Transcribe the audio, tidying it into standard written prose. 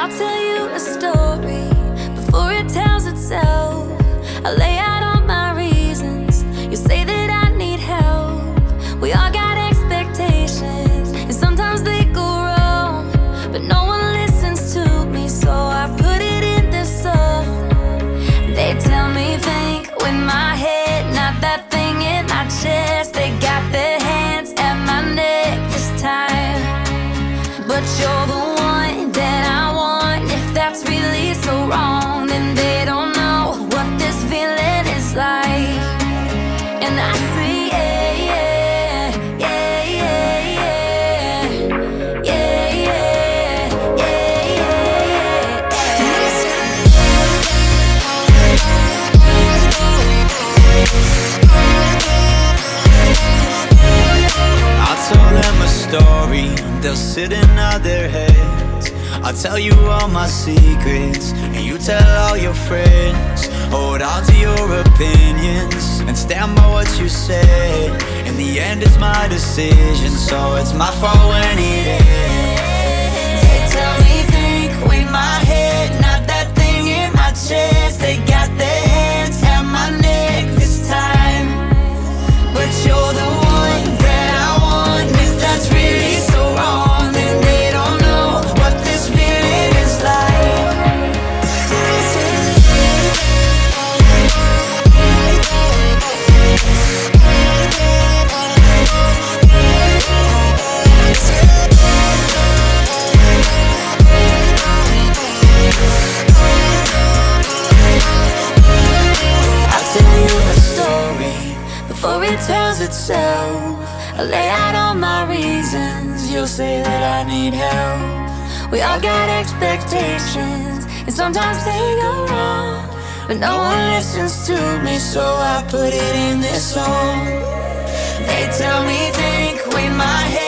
I'll tell you a story before it tells itself. I lay out all my reasons. You say that I need help. We all got expectations, and sometimes they go wrong, but no one listens to me, so I put it in this song. They tell me think with my head, not that thing in my chest. They got their hands at my neck this time, but you're the one that I want. If that's really so wrong, then they don't know what this feeling is like. And I say yeah, yeah, yeah, yeah, yeah, yeah, yeah, yeah, yeah. I'll tell them a story, they'll sit and nod their heads. I'll tell you all my secrets, and you tell all your friends. Hold on to your opinions, and stand by what you said. In the end it's my decision, so it's my fault when it ends. They tell me think with my head, not that thing in my chest. They got their hands at my neck this time, but you're the one that I want. If that's really so wrong, then they don't know what this feeling is like. I'll tell you a story before it tells itself. I lay out all my reasons. You'll say that I need help. We all got expectations, and sometimes they go wrong, but no one listens to me, so I put it in this song. They tell me think with my head,